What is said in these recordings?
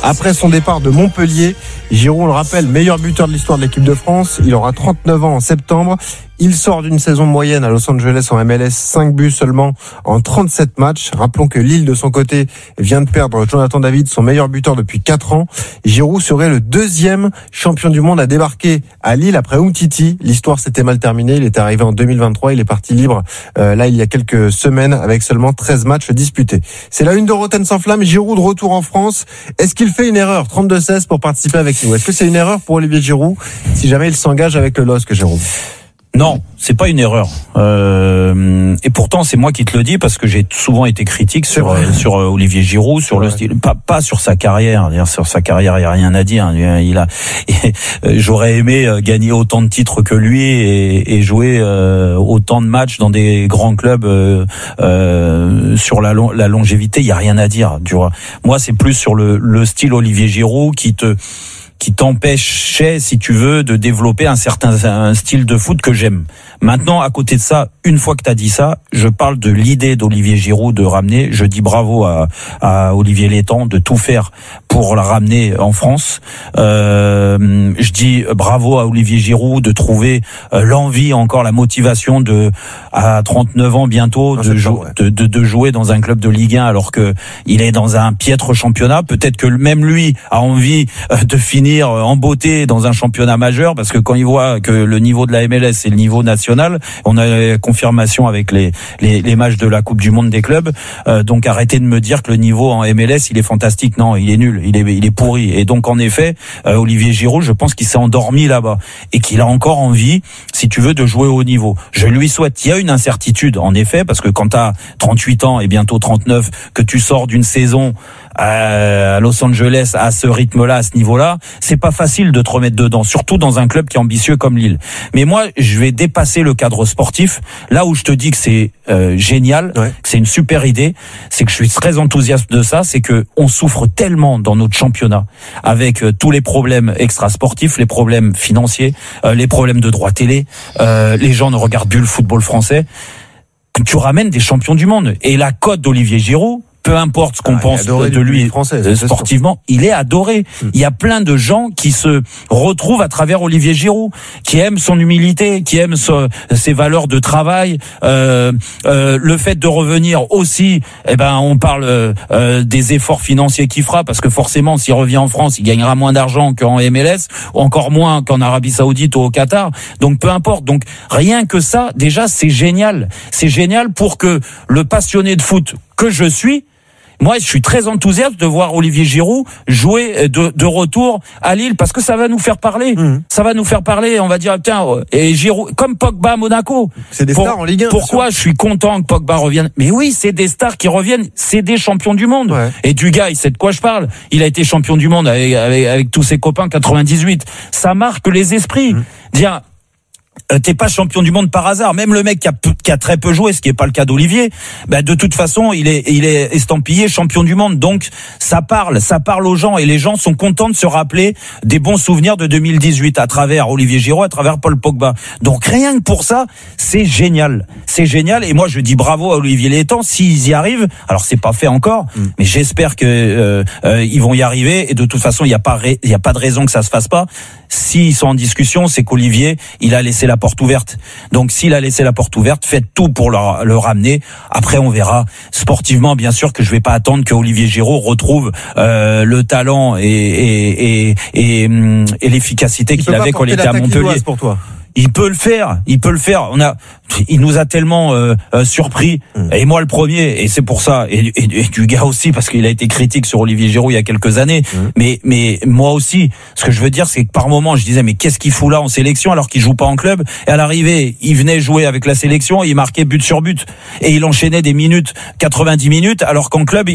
Après son départ de Montpellier, Giroud, on le rappelle, meilleur buteur de l'histoire de l'équipe de France. Il aura 39 ans en septembre. Il sort d'une saison moyenne à Los Angeles en MLS, 5 buts seulement en 37 matchs. Rappelons que Lille, de son côté, vient de perdre Jonathan David, son meilleur buteur depuis 4 ans. Giroud serait le deuxième champion du monde à débarquer à Lille après Umtiti. L'histoire s'était mal terminée. Il est arrivé en 2023. Il est parti libre, là, il y a quelques semaines, avec seulement 13 matchs disputés. C'est la une de Roten sans flamme. Giroud de retour en France. Est-ce qu'il fait une erreur? 32-16 pour participer avec nous. Est-ce que c'est une erreur pour Olivier Giroud si jamais il s'engage avec le LOSC, Giroud? Non, c'est pas une erreur. Et pourtant, c'est moi qui te le dis parce que j'ai souvent été critique sur Olivier Giroud, sur le style, pas sur sa carrière. Sur sa carrière, il y a rien à dire. J'aurais aimé gagner autant de titres que lui et jouer autant de matchs dans des grands clubs. Sur la longévité, il y a rien à dire. Tu vois. Moi, c'est plus sur le style Olivier Giroud qui t'empêchait, si tu veux, de développer un style de foot que j'aime. Maintenant, à côté de ça, une fois que t'as dit ça, je parle de l'idée d'Olivier Giroud de ramener. Je dis bravo à Olivier Létang de tout faire pour la ramener en France. Je dis bravo à Olivier Giroud de trouver l'envie, encore la motivation à 39 ans bientôt, de jouer dans un club de Ligue 1 alors que il est dans un piètre championnat. Peut-être que même lui a envie de finir en beauté dans un championnat majeur, parce que quand il voit que le niveau de la MLS c'est le niveau national, on a la confirmation avec les matchs de la Coupe du Monde des clubs. Donc arrêtez de me dire que le niveau en MLS il est fantastique. Non, il est nul, il est pourri. Et donc en effet, Olivier Giroud, je pense qu'il s'est endormi là-bas et qu'il a encore envie, si tu veux, de jouer au haut niveau. Je lui souhaite. Il y a une incertitude en effet, parce que quand t'as 38 ans et bientôt 39, que tu sors d'une saison à Los Angeles à ce rythme-là, à ce niveau-là, c'est pas facile de te remettre dedans, surtout dans un club qui est ambitieux comme Lille. Mais moi, je vais dépasser le cadre sportif. Là où je te dis que c'est génial, que c'est une super idée, c'est que je suis très enthousiaste de ça, c'est que on souffre tellement dans notre championnat avec tous les problèmes extra-sportifs, les problèmes financiers, les problèmes de droits télé, les gens ne regardent plus le football français. Tu ramènes des champions du monde. Et la cote d'Olivier Giroud, peu importe ce qu'on pense de lui sportivement, il est adoré. Il y a plein de gens qui se retrouvent à travers Olivier Giroud, qui aiment son humilité, qui aiment ses valeurs de travail, le fait de revenir aussi. On parle des efforts financiers qu'il fera, parce que forcément, s'il revient en France, il gagnera moins d'argent qu'en MLS, ou encore moins qu'en Arabie Saoudite ou au Qatar. Donc peu importe. Donc rien que ça, déjà, c'est génial. C'est génial pour que le passionné de foot que je suis, moi, je suis très enthousiaste de voir Olivier Giroud jouer de retour à Lille, parce que ça va nous faire parler. Ça va nous faire parler. On va dire, tiens, et Giroud, comme Pogba à Monaco. C'est des stars en Ligue 1. Pourquoi je suis content que Pogba revienne? Mais oui, c'est des stars qui reviennent. C'est des champions du monde. Ouais. Et du gars, il sait de quoi je parle. Il a été champion du monde avec tous ses copains 98. Ça marque les esprits. Dire, t'es pas champion du monde par hasard. Même le mec qui a très peu joué, ce qui est pas le cas d'Olivier, de toute façon, il est estampillé champion du monde. Donc, ça parle aux gens, et les gens sont contents de se rappeler des bons souvenirs de 2018 à travers Olivier Giroud, à travers Paul Pogba. Donc, rien que pour ça, c'est génial. C'est génial. Et moi, je dis bravo à Olivier Létang s'ils y arrivent. Alors, c'est pas fait encore, mais j'espère que ils vont y arriver. Et de toute façon, il y a pas de raison que ça se fasse pas. S'ils sont en discussion, c'est qu'Olivier, il a laissé la porte ouverte. Donc s'il a laissé la porte ouverte, faites tout pour le ramener. Après, on verra. Sportivement, bien sûr que je vais pas attendre que Olivier Giroud retrouve le talent et l'efficacité qu'il avait quand il était à Montpellier. Pour toi. Il peut le faire. Il nous a tellement surpris. Et moi le premier. Et c'est pour ça. Et du gars aussi, parce qu'il a été critique sur Olivier Giroud il y a quelques années. Mais moi aussi. Ce que je veux dire, c'est que par moment, je disais, mais qu'est-ce qu'il fout là en sélection alors qu'il joue pas en club? Et à l'arrivée, il venait jouer avec la sélection et il marquait but sur but. Et il enchaînait des minutes, 90 minutes, alors qu'en club,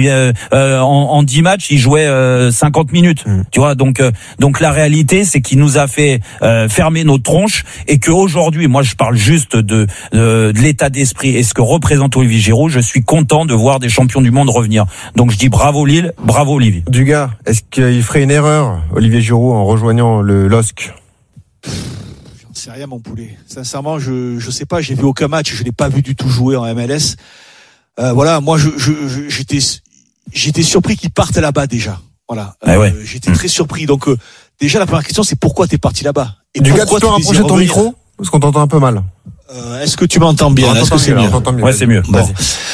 en 10 matchs, il jouait 50 minutes. Tu vois, donc la réalité, c'est qu'il nous a fait fermer notre tronche. Et qu'aujourd'hui, moi je parle juste de l'état d'esprit et ce que représente Olivier Giroud, je suis content de voir des champions du monde revenir. Donc je dis bravo Lille, bravo Olivier. Dugas, est-ce qu'il ferait une erreur, Olivier Giroud, en rejoignant le LOSC? J'en sais rien, mon poulet. Sincèrement, je sais pas, j'ai vu aucun match, je l'ai pas vu du tout jouer en MLS. Moi j'étais surpris qu'il parte là-bas déjà. Voilà. Ouais. J'étais très surpris. Donc déjà la première question, c'est pourquoi t'es parti là-bas? Et du gars, tu peux rapprocher ton micro parce qu'on t'entend un peu mal. Est-ce que tu m'entends bien? Est-ce que c'est mieux? Ouais, c'est mieux. Bon.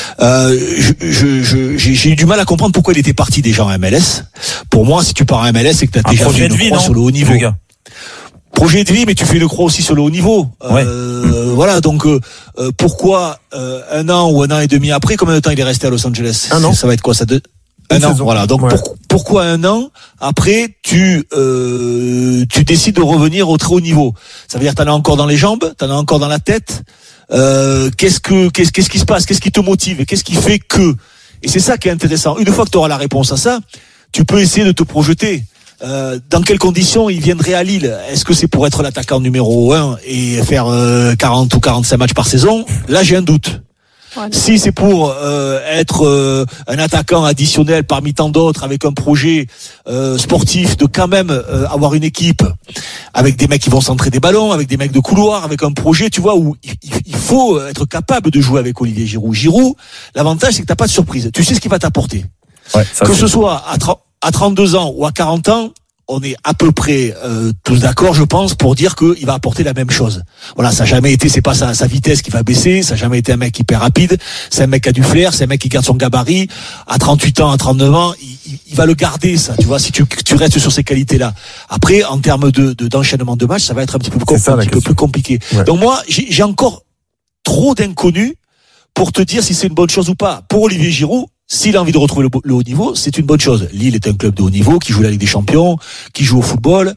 J'ai eu du mal à comprendre pourquoi il était parti déjà en MLS. Pour moi, si tu pars en MLS, c'est que tu as déjà fait une croix sur le haut niveau. Projet de vie, mais tu fais une croix aussi sur le haut niveau. Ouais. Voilà, donc pourquoi un an ou un an et demi après, combien de temps il est resté à Los Angeles? Un an. Ça va être quoi ça? Un an, voilà. Donc pourquoi un an après tu décides de revenir au très haut niveau? Ça veut dire que t'en as encore dans les jambes, t'en as encore dans la tête. Qu'est-ce qui se passe? Qu'est-ce qui te motive? Qu'est-ce qui fait que? Et c'est ça qui est intéressant. Une fois que tu auras la réponse à ça, tu peux essayer de te projeter. Dans quelles conditions il viendrait à Lille? Est-ce que c'est pour être l'attaquant numéro 1 et faire 40 ou 45 matchs par saison? Là, j'ai un doute. Ouais. Si c'est pour être un attaquant additionnel parmi tant d'autres, avec un projet sportif de quand même avoir une équipe avec des mecs qui vont centrer des ballons, avec des mecs de couloir, avec un projet, tu vois, où il faut être capable de jouer avec Olivier Giroud. Giroud, l'avantage, c'est que t'as pas de surprise. Tu sais ce qu'il va t'apporter. Ouais, que ce soit à 32 ans ou à 40 ans, on est à peu près tous d'accord, je pense, pour dire qu'il va apporter la même chose. Voilà, ça n'a jamais été, c'est pas sa vitesse qui va baisser, ça n'a jamais été un mec hyper rapide, c'est un mec qui a du flair, c'est un mec qui garde son gabarit. À 38 ans, à 39 ans, il va le garder, ça, tu vois, si tu restes sur ces qualités-là. Après, en termes d'enchaînement de matchs, ça va être un petit peu plus compliqué. Ouais. Donc moi, j'ai encore trop d'inconnus pour te dire si c'est une bonne chose ou pas. Pour Olivier Giroud, s'il a envie de retrouver le haut niveau, c'est une bonne chose. Lille est un club de haut niveau qui joue la Ligue des Champions, qui joue au football,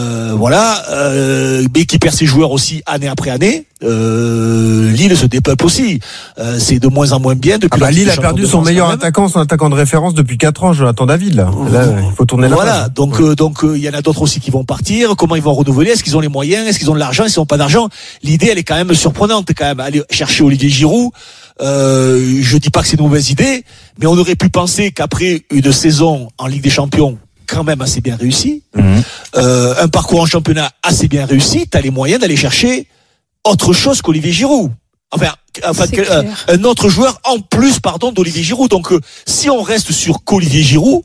mais qui perd ses joueurs aussi année après année. Lille se dépeuple aussi. C'est de moins en moins bien depuis. Lille a perdu son meilleur attaquant, son attaquant de référence depuis 4 ans, Jonathan David. Là, il faut tourner la page. Voilà, donc il y en a d'autres aussi qui vont partir. Comment ils vont renouveler? Est-ce qu'ils ont les moyens? Est-ce qu'ils ont de l'argent? Est-ce qu'ils n'ont pas d'argent? L'idée, elle est quand même surprenante, quand même. Aller chercher Olivier Giroud. Je dis pas que c'est une mauvaise idée, mais on aurait pu penser qu'après une saison en Ligue des Champions quand même assez bien réussie, un parcours en championnat assez bien réussi, t'as les moyens d'aller chercher autre chose qu'Olivier Giroud. Enfin, un autre joueur en plus, d'Olivier Giroud. Donc, si on reste sur qu'Olivier Giroud,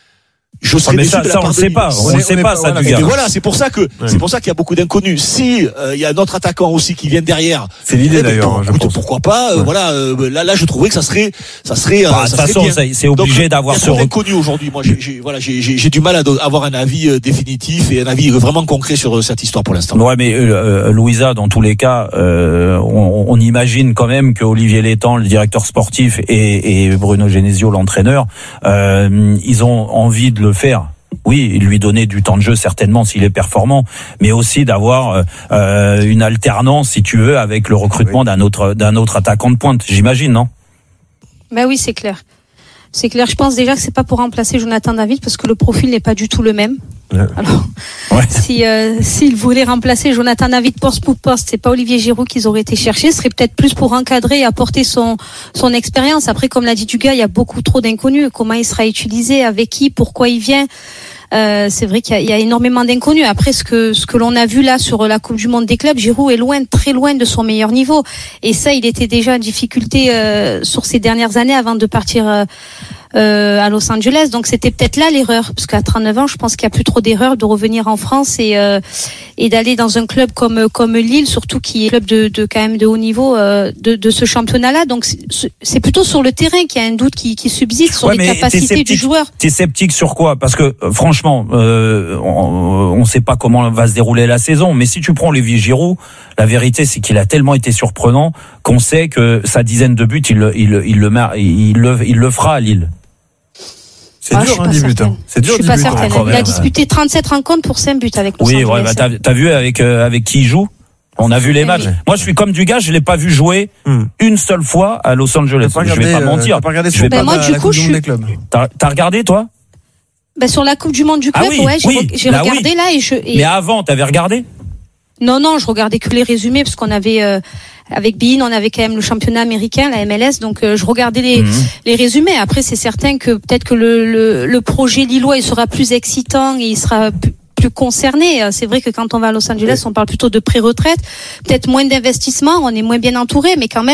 je serais déçu de la part on ne sait pas, ça, voilà, du gars. Voilà, c'est pour ça qu'il y a beaucoup d'inconnus. Si il y a un autre attaquant aussi qui vient derrière, c'est l'idée d'ailleurs. Pourquoi pas là, je trouverais que ça serait. De toute façon, c'est obligé d'avoir ce inconnu aujourd'hui. Moi, j'ai du mal à avoir un avis définitif et un avis vraiment concret sur cette histoire pour l'instant. Ouais, mais Louisa, dans tous les cas, on imagine quand même que Olivier Létang, le directeur sportif, et Bruno Genesio, l'entraîneur, ils ont envie de le faire. Oui, lui donner du temps de jeu certainement s'il est performant, mais aussi d'avoir une alternance, si tu veux, avec le recrutement d'un autre attaquant de pointe. J'imagine, non? Ben oui, c'est clair. C'est clair. Je pense déjà que c'est pas pour remplacer Jonathan David parce que le profil n'est pas du tout le même. Alors, s'ils voulaient remplacer Jonathan David poste pour poste, c'est pas Olivier Giroud qu'ils auraient été chercher, ce serait peut-être plus pour encadrer et apporter son expérience. Après, comme l'a dit Dugas, il y a beaucoup trop d'inconnus. Comment il sera utilisé, avec qui, pourquoi il vient. C'est vrai qu'il y a énormément d'inconnus. Après, ce que l'on a vu là sur la Coupe du Monde des clubs, Giroud est très loin de son meilleur niveau. Et ça, il était déjà en difficulté sur ces dernières années avant de partir à Los Angeles. Donc c'était peut-être là l'erreur, parce qu'à 39 ans, je pense qu'il n'y a plus trop d'erreurs de revenir en France et d'aller dans un club comme Lille, surtout qui est un club de quand même de haut niveau de ce championnat-là. Donc c'est plutôt sur le terrain qu'il y a un doute qui subsiste sur les capacités du joueur. T'es sceptique sur quoi? Parce que franchement, on ne sait pas comment va se dérouler la saison, mais si tu prends Olivier Giroud, la vérité c'est qu'il a tellement été surprenant qu'on sait que sa dizaine de buts, il le fera à Lille. C'est dur, 10 buts. C'est dur, 10 buts. Je suis pas certaine. Il a disputé 37 rencontres pour 5 buts avec Los Angeles. Oui, t'as vu avec qui il joue? On a vu les matchs. Moi, je suis comme Dugas, je l'ai pas vu jouer une seule fois à Los Angeles. Je vais pas mentir. Moi, du coup, T'as regardé, toi? Sur la Coupe du Monde du club, j'ai regardé là Mais avant, t'avais regardé? Non, je regardais que les résumés parce qu'on avait avec Bein, on avait quand même le championnat américain, la MLS, donc je regardais les résumés. Après, c'est certain que peut-être que le projet lillois il sera plus excitant et il sera plus concerné. C'est vrai que quand on va à Los Angeles, on parle plutôt de pré-retraite, peut-être moins d'investissement, on est moins bien entouré, mais quand même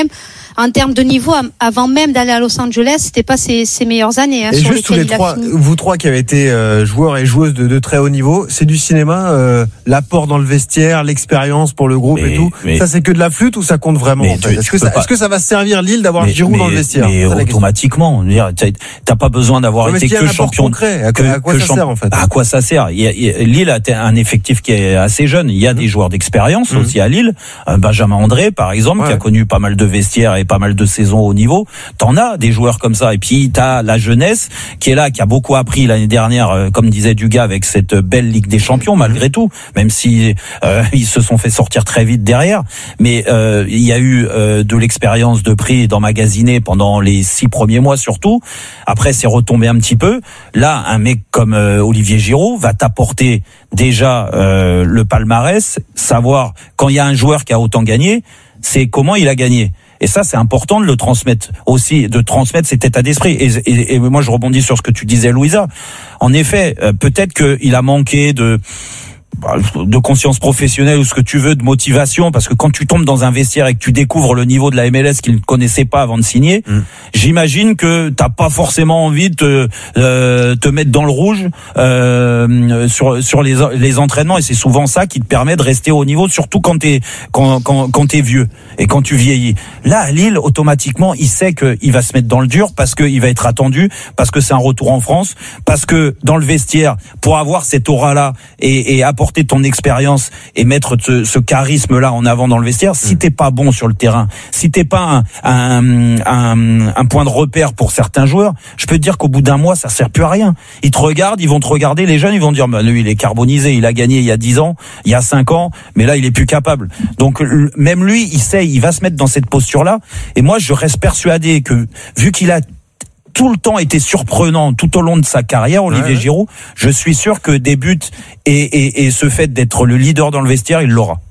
en termes de niveau, avant même d'aller à Los Angeles, c'était pas ses meilleures années. Et juste tous les trois, vous trois qui avez été joueurs et joueuses de très haut niveau, c'est du cinéma, l'apport dans le vestiaire, l'expérience pour le groupe et tout. Ça c'est que de la flûte ou ça compte vraiment en fait? Est-ce que ça va servir Lille d'avoir Giroud dans le vestiaire? Mais automatiquement, t'as pas besoin d'avoir été que champion. À quoi ça sert en fait? À quoi ça sert? Lille a un effectif qui est assez jeune. Il y a des joueurs d'expérience aussi à Lille. Benjamin André par exemple, qui a connu pas mal de vestiaires et pas mal de saisons au niveau. T'en as des joueurs comme ça. Et puis t'as la jeunesse qui est là, qui a beaucoup appris l'année dernière, comme disait Dugas, avec cette belle Ligue des Champions malgré tout, même si ils se sont fait sortir très vite derrière. Mais il y a eu de l'expérience de prix d'emmagasiner pendant les 6 premiers mois surtout. Après c'est retombé un petit peu. Là un mec comme Olivier Giroud va t'apporter déjà le palmarès, savoir quand il y a un joueur qui a autant gagné, c'est comment il a gagné. Et ça, c'est important de le transmettre aussi, de transmettre cet état d'esprit. Et moi, je rebondis sur ce que tu disais, Louisa. En effet, peut-être qu'il a manqué de conscience professionnelle ou ce que tu veux, de motivation, parce que quand tu tombes dans un vestiaire et que tu découvres le niveau de la MLS qu'il ne connaissait pas avant de signer, j'imagine que t'as pas forcément envie de te mettre dans le rouge sur les entraînements, et c'est souvent ça qui te permet de rester au niveau, surtout quand t'es vieux et quand tu vieillis. Là à Lille, automatiquement il sait qu'il va se mettre dans le dur parce qu'il va être attendu, parce que c'est un retour en France, parce que dans le vestiaire, pour avoir cette aura là et apporter ton expérience et mettre ce charisme-là en avant dans le vestiaire, si t'es pas bon sur le terrain, si t'es pas un point de repère pour certains joueurs, je peux te dire qu'au bout d'un mois, ça sert plus à rien. Ils te regardent, ils vont te regarder, les jeunes, ils vont dire, bah, lui, il est carbonisé, il a gagné il y a 10 ans, il y a 5 ans, mais là, il est plus capable. Donc, même lui, il va se mettre dans cette posture-là. Et moi, je reste persuadé que, vu qu'il a tout le temps été surprenant tout au long de sa carrière, Olivier Giroud, je suis sûr que des buts et ce fait d'être le leader dans le vestiaire, il l'aura.